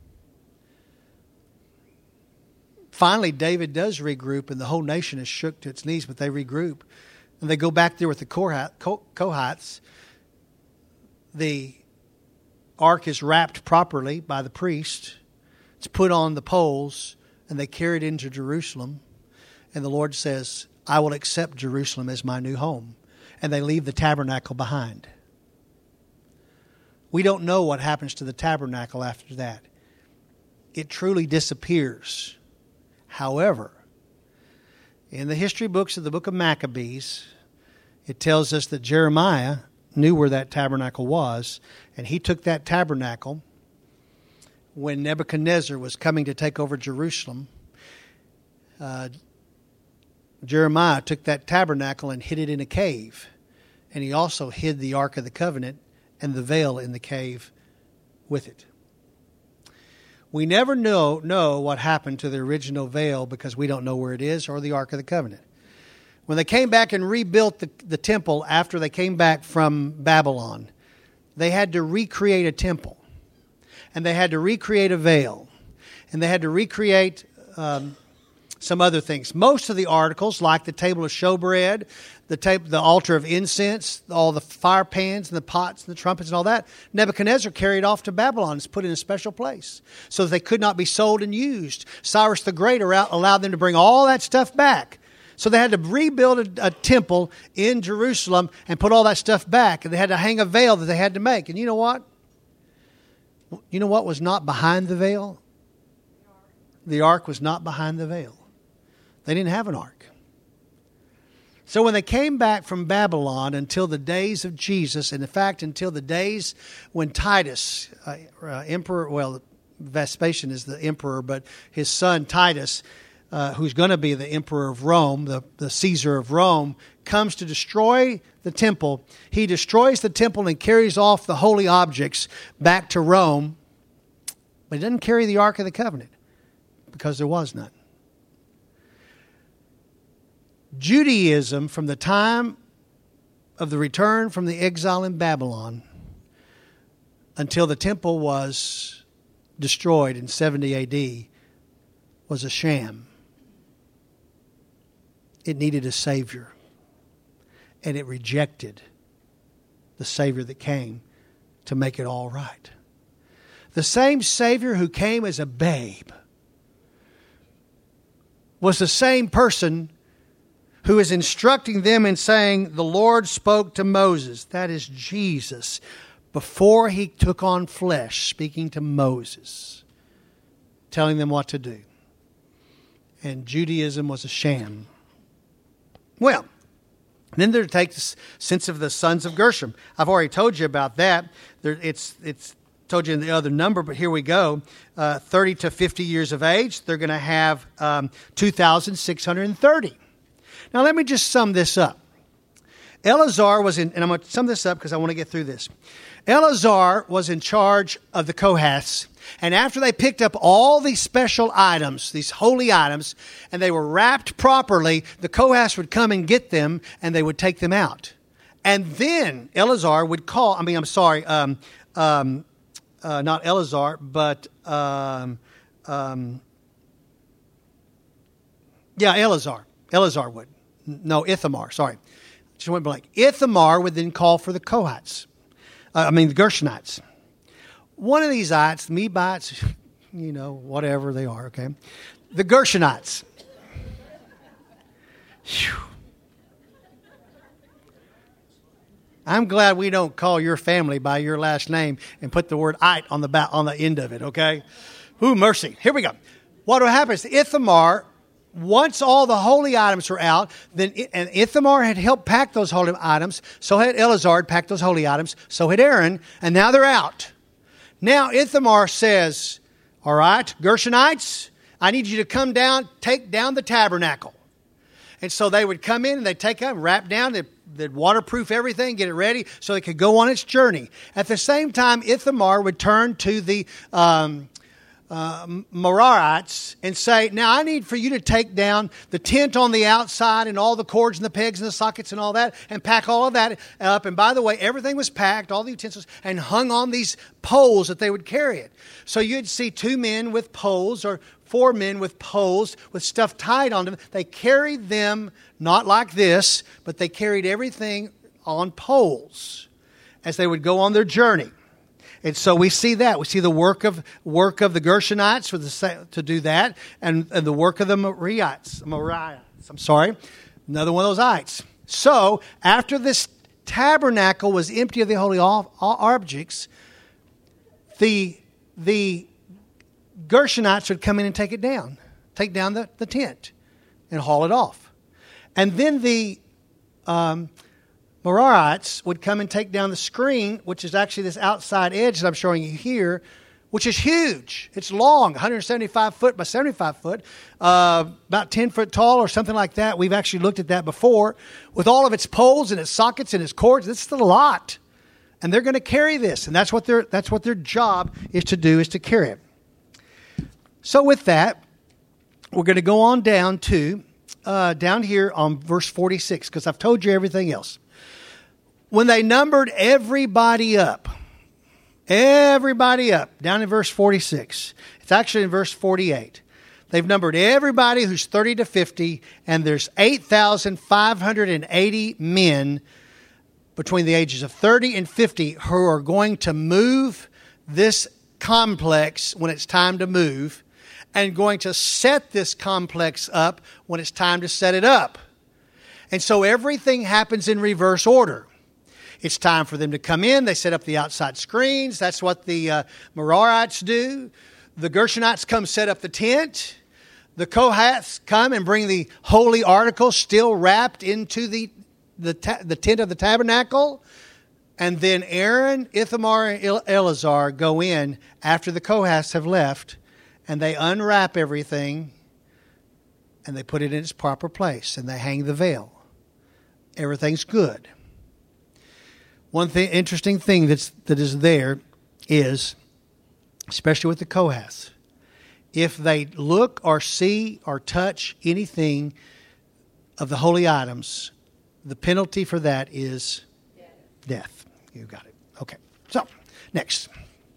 Finally, David does regroup, and the whole nation is shook to its knees, but they regroup. And they go back there with the Kohaths. The ark is wrapped properly by the priest. It's put on the poles, and they carry it into Jerusalem. And the Lord says, I will accept Jerusalem as my new home. And they leave the tabernacle behind. We don't know what happens to the tabernacle after that. It truly disappears. However, in the history books of the book of Maccabees, it tells us that Jeremiah knew where that tabernacle was, and he took that tabernacle when Nebuchadnezzar was coming to take over Jerusalem. Uh, Jeremiah took that tabernacle and hid it in a cave, and he also hid the Ark of the Covenant and the veil in the cave with it. We never know, know what happened to the original veil because we don't know where it is, or the Ark of the Covenant. When they came back and rebuilt the, the temple after they came back from Babylon, they had to recreate a temple. And they had to recreate a veil. And they had to recreate um, some other things. Most of the articles, like the table of showbread, the, tab- the altar of incense, all the fire pans and the pots and the trumpets and all that, Nebuchadnezzar carried off to Babylon and put in a special place so that they could not be sold and used. Cyrus the Great allowed them to bring all that stuff back. So they had to rebuild a, a temple in Jerusalem and put all that stuff back. And they had to hang a veil that they had to make. And you know what? You know what was not behind the veil? The ark was not behind the veil. They didn't have an ark. So when they came back from Babylon until the days of Jesus, and in fact until the days when Titus, uh, uh, emperor, well, Vespasian is the emperor, but his son Titus, uh, who's going to be the emperor of Rome, the, the Caesar of Rome, comes to destroy the temple. He destroys the temple and carries off the holy objects back to Rome, but he doesn't carry the Ark of the Covenant because there was none. Judaism, from the time of the return from the exile in Babylon until the temple was destroyed in seventy A D, was a sham. It needed a Savior, and it rejected the Savior that came to make it all right. The same Savior who came as a babe was the same person who is instructing them and saying, the Lord spoke to Moses. That is Jesus. Before he took on flesh, speaking to Moses, telling them what to do. And Judaism was a sham. Well, then there takes the sense of the sons of Gershom. I've already told you about that. There, it's it's told you in the other number, but here we go. Uh, thirty to fifty years of age, they're going to have um, two thousand six hundred thirty. Now, let me just sum this up. Eleazar was in, and I'm going to sum this up because I want to get through this. Eleazar was in charge of the Kohaths, and after they picked up all these special items, these holy items, and they were wrapped properly, the Kohaths would come and get them, and they would take them out. And then Eleazar would call, I mean, I'm sorry, um, um, uh, not Eleazar, but, um, um, yeah, Eleazar. Eleazar would. No, Ithamar, sorry. Just went blank. Ithamar would then call for the Kohaths. Uh, I mean, the Gershonites. One of these ites, the Mebites, you know, whatever they are, okay? The Gershonites. Whew. I'm glad we don't call your family by your last name and put the word ite on the back, on the end of it, okay? Ooh, mercy. Here we go. What will happen is Ithamar, once all the holy items were out, then and Ithamar had helped pack those holy items, so had Eleazar packed those holy items, so had Aaron, and now they're out. Now Ithamar says, all right, Gershonites, I need you to come down, take down the tabernacle. And so they would come in and they'd take up, wrap down, they'd, they'd waterproof everything, get it ready so it could go on its journey. At the same time, Ithamar would turn to the um, uh, Merarites and say, now I need for you to take down the tent on the outside and all the cords and the pegs and the sockets and all that and pack all of that up. And by the way, everything was packed, all the utensils, and hung on these poles that they would carry it. So you'd see two men with poles or four men with poles with stuff tied on them. They carried them not like this, but they carried everything on poles as they would go on their journey. And so we see that. We see the work of work of the Gershonites for the, to do that, and, and the work of the Merarites. Merarites. I'm sorry. Another one of those ites. So after this tabernacle was empty of the holy objects, the the Gershonites would come in and take it down, take down the, the tent and haul it off. And then the um, Merarites would come and take down the screen, which is actually this outside edge that I'm showing you here, which is huge. It's long, one hundred seventy-five foot by seventy-five foot, uh, about ten foot tall or something like that. We've actually looked at that before. With all of its poles and its sockets and its cords, it's still a lot. And they're going to carry this. And that's what their that's what their job is to do, is to carry it. So with that, we're going to go on down to, uh, down here on verse forty-six, because I've told you everything else. When they numbered everybody up, everybody up, down in verse forty-six. It's actually in verse forty-eight. They've numbered everybody who's thirty to fifty, and there's eight thousand five hundred eighty men between the ages of thirty and fifty who are going to move this complex when it's time to move, and going to set this complex up when it's time to set it up. And so everything happens in reverse order. It's time for them to come in. They set up the outside screens. That's what the uh, Merarites do. The Gershonites come set up the tent. The Kohaths come and bring the holy articles still wrapped into the the, ta- the tent of the tabernacle. And then Aaron, Ithamar, and Eleazar go in after the Kohaths have left, and they unwrap everything, and they put it in its proper place, and they hang the veil. Everything's good. One thing, interesting thing that's that is there is, especially with the Kohaths, if they look or see or touch anything of the holy items, the penalty for that is death. death. You got it. Okay. So, next.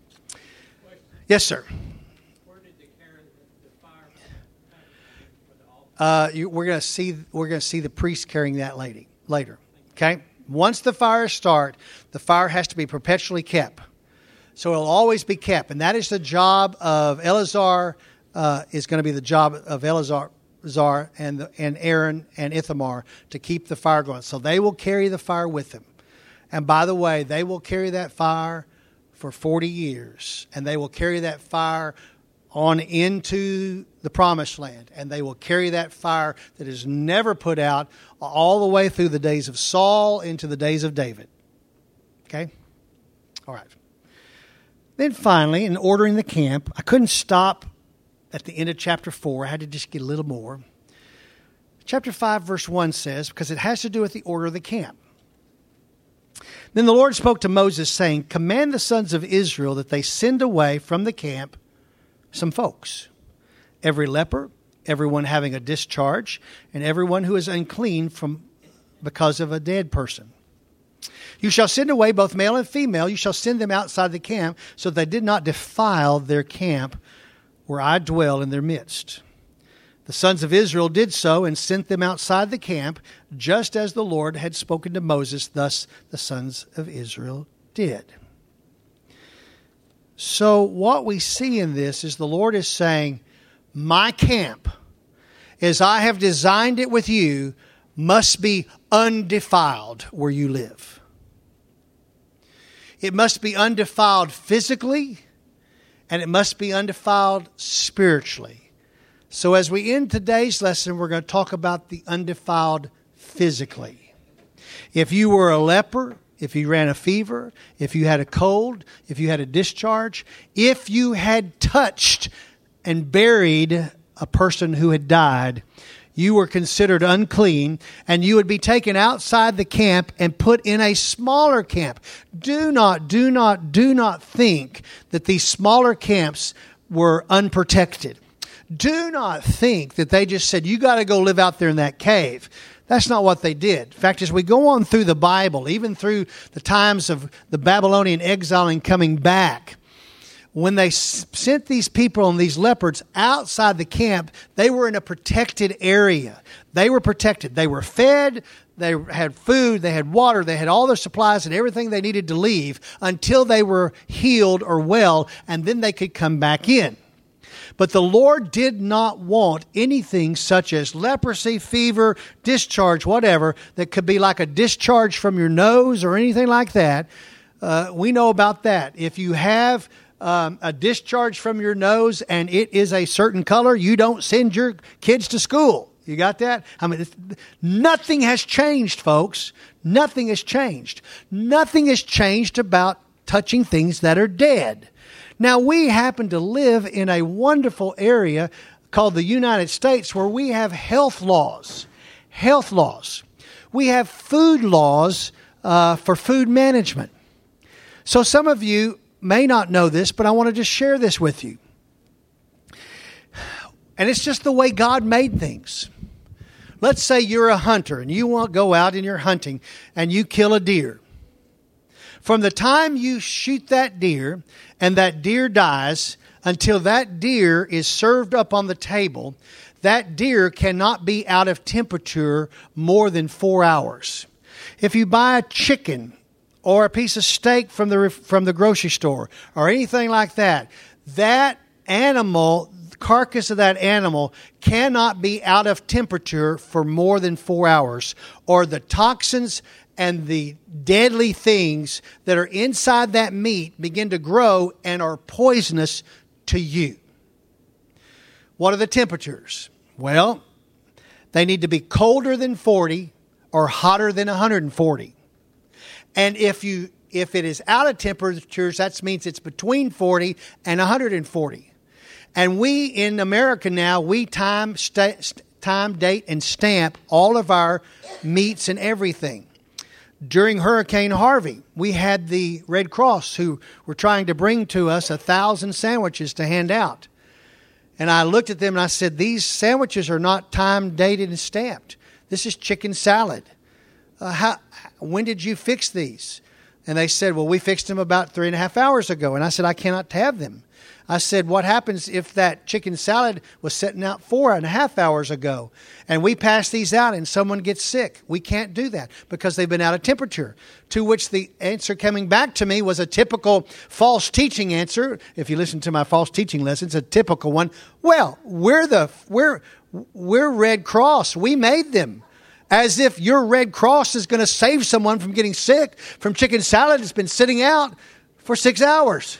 Yes, sir. Where did the Karen, the fire for the altar? Uh, you, we're going to see. We're going to see the priest carrying that lady later. Okay. Once the fires start, the fire has to be perpetually kept. So it'll always be kept. And that is the job of Eleazar, uh, is going to be the job of Eleazar and, the, and Aaron and Ithamar to keep the fire going. So they will carry the fire with them. And by the way, they will carry that fire for forty years. And they will carry that fire on into the promised land. And they will carry that fire that is never put out all the way through the days of Saul into the days of David. Okay? All right. Then finally, in ordering the camp, I couldn't stop at the end of chapter four. I had to just get a little more. Chapter five, verse one says, because it has to do with the order of the camp. Then the Lord spoke to Moses, saying, command the sons of Israel that they send away from the camp some folks, every leper, everyone having a discharge, and everyone who is unclean from because of a dead person. You shall send away both male and female. You shall send them outside the camp, so they did not defile their camp where I dwell in their midst. The sons of Israel did so and sent them outside the camp, just as the Lord had spoken to Moses. Thus the sons of Israel did. So what we see in this is the Lord is saying, my camp, as I have designed it with you, must be undefiled where you live. It must be undefiled physically, and it must be undefiled spiritually. So as we end today's lesson, we're going to talk about the undefiled physically. If you were a leper, if you ran a fever, if you had a cold, if you had a discharge, if you had touched and buried a person who had died, you were considered unclean, and you would be taken outside the camp and put in a smaller camp. Do not, do not, do not think that these smaller camps were unprotected. Do not think that they just said, you got to go live out there in that cave. That's not what they did. In fact, as we go on through the Bible, even through the times of the Babylonian exile and coming back, when they sent these people and these leopards outside the camp, they were in a protected area. They were protected. They were fed. They had food. They had water. They had all their supplies and everything they needed to leave until they were healed or well, and then they could come back in. But the Lord did not want anything such as leprosy, fever, discharge, whatever, that could be like a discharge from your nose or anything like that. Uh, we know about that. If you have um, a discharge from your nose and it is a certain color, you don't send your kids to school. You got that? I mean, it's, nothing has changed, folks. Nothing has changed. Nothing has changed about touching things that are dead. Now, we happen to live in a wonderful area called the United States where we have health laws. Health laws. We have food laws uh, for food management. So some of you may not know this, but I want to just share this with you. And it's just the way God made things. Let's say you're a hunter and you want to go out and you're hunting and you kill a deer. From the time you shoot that deer and that deer dies until that deer is served up on the table, that deer cannot be out of temperature more than four hours. If you buy a chicken or a piece of steak from the from the grocery store or anything like that, that animal, the carcass of that animal cannot be out of temperature for more than four hours, or the toxins and the deadly things that are inside that meat begin to grow and are poisonous to you. What are the temperatures? Well, they need to be colder than forty or hotter than one hundred forty. And if you if it is out of temperatures, that means it's between forty and one hundred forty. And we in America now, we time, sta- time, date, and stamp all of our meats and everything. During Hurricane Harvey, we had the Red Cross who were trying to bring to us a thousand sandwiches to hand out. And I looked at them and I said, these sandwiches are not time dated and stamped. This is chicken salad. Uh, how, when did you fix these? And they said, well, we fixed them about three and a half hours ago. And I said, I cannot have them. I said, what happens if that chicken salad was setting out four and a half hours ago and we pass these out and someone gets sick? We can't do that because they've been out of temperature. To which the answer coming back to me was a typical false teaching answer. If you listen to my false teaching lessons, a typical one. Well, we're the we're we're Red Cross. We made them. As if your Red Cross is going to save someone from getting sick from chicken salad that's been sitting out for six hours.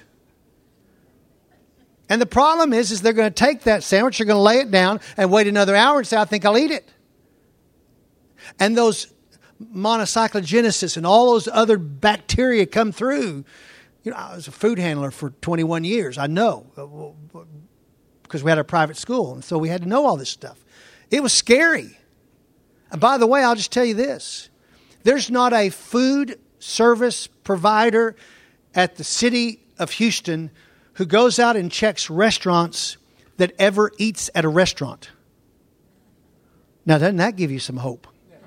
And the problem is, is they're going to take that sandwich, they're going to lay it down and wait another hour and say, I think I'll eat it. And those monocyclogenesis and all those other bacteria come through. You know, I was a food handler for twenty-one years. I know because we had a private school. And so we had to know all this stuff. It was scary. And by the way, I'll just tell you this. There's not a food service provider at the city of Houston who goes out and checks restaurants that ever eats at a restaurant. Now, doesn't that give you some hope?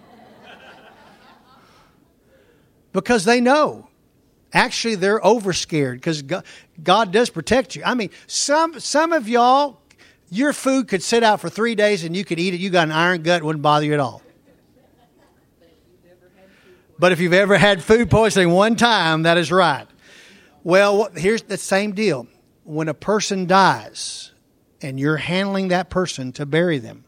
Because they know. Actually, they're overscared because God, God does protect you. I mean, some some of y'all, your food could sit out for three days and you could eat it. You got an iron gut, it wouldn't bother you at all. But if you've ever had food poisoning one time, that is right. Well, here's the same deal. When a person dies and you're handling that person to bury them,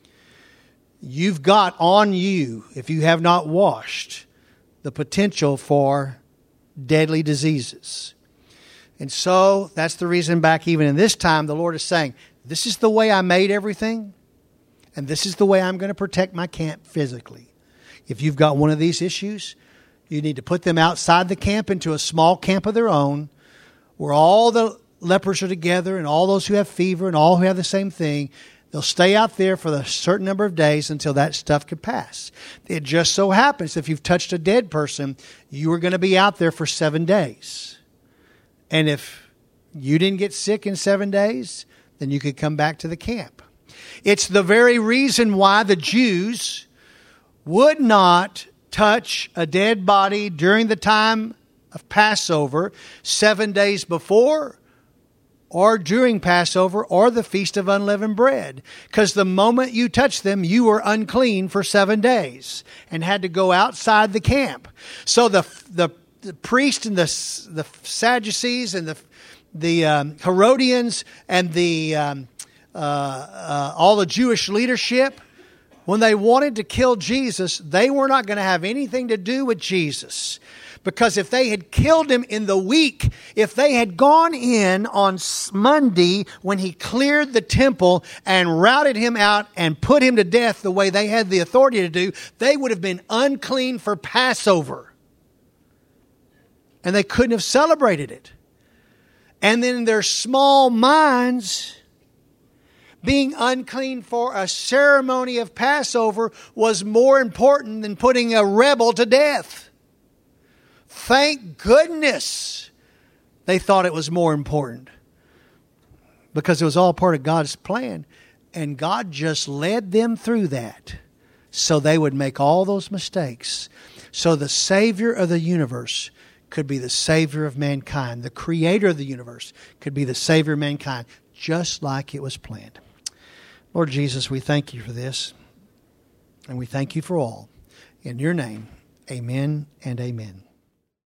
you've got on you, if you have not washed, the potential for deadly diseases. And so that's the reason back even in this time, the Lord is saying, this is the way I made everything, and this is the way I'm going to protect my camp physically. If you've got one of these issues, you need to put them outside the camp into a small camp of their own where all the lepers are together and all those who have fever and all who have the same thing. They'll stay out there for a certain number of days until that stuff can pass. It just so happens if you've touched a dead person, you are going to be out there for seven days. And if you didn't get sick in seven days, then you could come back to the camp. It's the very reason why the Jews would not touch a dead body during the time of Passover, seven days before or during Passover or the Feast of Unleavened Bread. Because the moment you touched them, you were unclean for seven days and had to go outside the camp. So the the, the priest and the, the Sadducees and the, the um, Herodians and the um, uh, uh, all the Jewish leadership, when they wanted to kill Jesus, they were not going to have anything to do with Jesus. Because if they had killed him in the week, if they had gone in on Monday when he cleared the temple and routed him out and put him to death the way they had the authority to do, they would have been unclean for Passover. And they couldn't have celebrated it. And then in their small minds, being unclean for a ceremony of Passover was more important than putting a rebel to death. Thank goodness they thought it was more important, because it was all part of God's plan. And God just led them through that so they would make all those mistakes. So the Savior of the universe could be the Savior of mankind. The Creator of the universe could be the Savior of mankind, just like it was planned. Lord Jesus, we thank you for this. And we thank you for all. In your name, amen and amen.